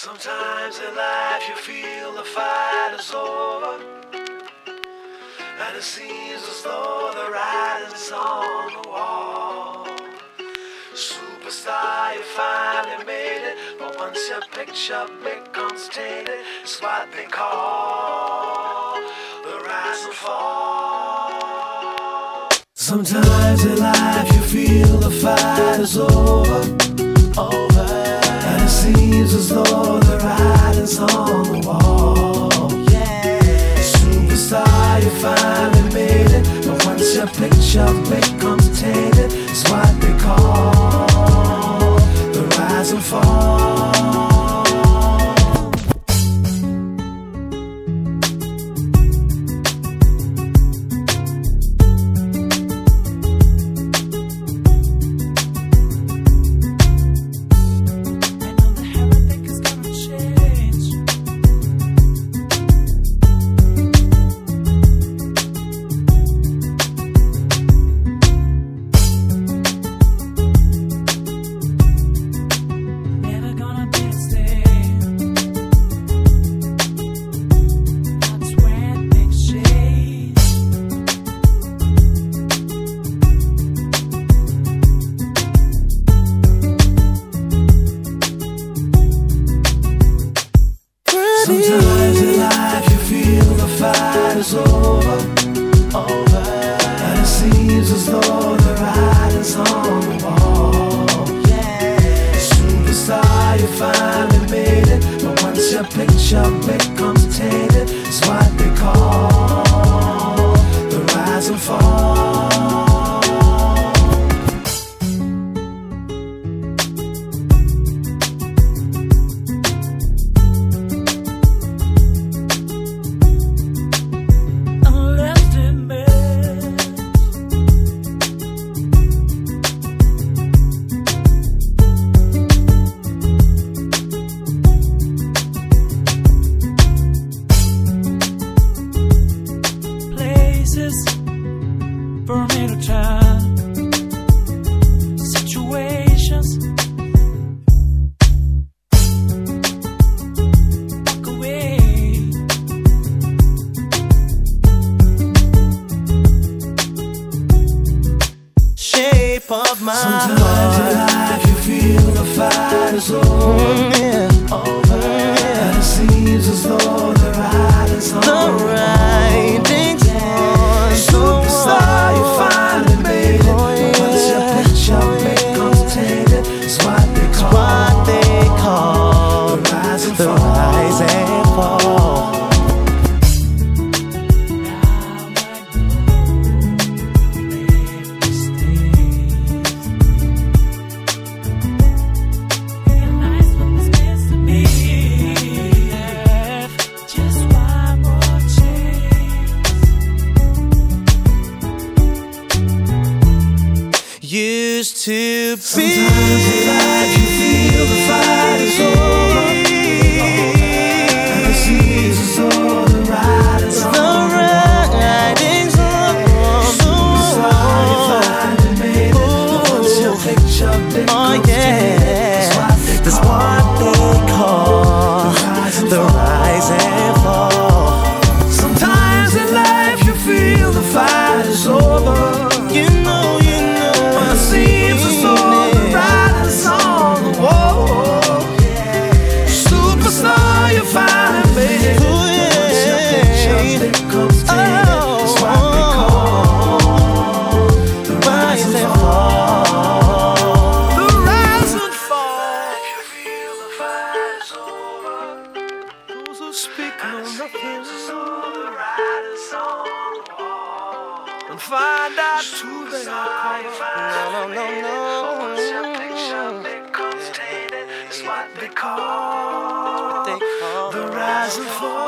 Sometimes in life you feel the fight is over, and it seems as though the writing's on the wall. Superstar, you finally made it, but once your picture becomes tainted, it's what they call the rise and fall. Sometimes in life you feel the fight is over, and it seems as though the writing's on the wall. Superstar, you finally made it, but once your picture becomes tainted, it's what they call the rise and fall. Sometimes in life you feel the fight is over, and it seems as though the writing's on the wall. Superstar, you finally made it, but once your picture becomes tainted, it's what they call the rise and fall. For me to try situations, walk away. Shape of my Sometimes heart. in life you feel the fight is over, and it seems as though the writing's on the writing's on Superstar, you finally made it, but once your picture becomes tainted, it's what they call the rise and fall. Used to be. Sometimes in life you feel the fight is over, and it seems as though the writing's on the wall. Superstar, you finally made it, but once your picture becomes tainted, it's what they call the rise and fall. Sometimes in life you feel the fight is over, You know. and it seems as though the writing's on the wall. Superstar, you finally made it, but once your picture becomes tainted, it's what they call the rise and fall. The rise and fall. If you feel the fight is over, those who speak know nothing. The writing's on the wall, and find out who they are. No. Once your picture becomes tainted, it's what they call the rise and fall.